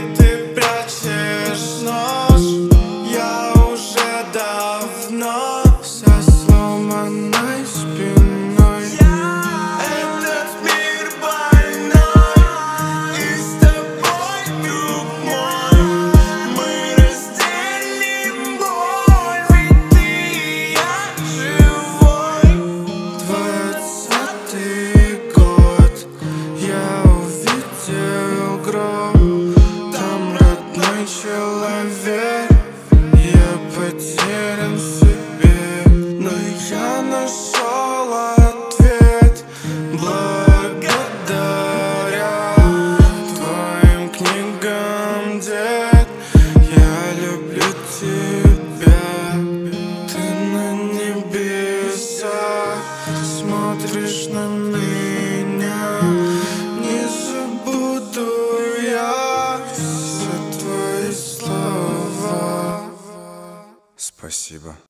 ты прячешь нож. Я уже давно со сломанной спиной. Этот мир больной, и с тобой, друг мой, мы разделим боль, ведь ты и я живой. 20-й год, я увидел гроб. Там родной человек, я потерян в себе, но я нашел ответ. Благодаря твоим книгам, дед, я люблю тебя. Ты на небесах смотришь на мир.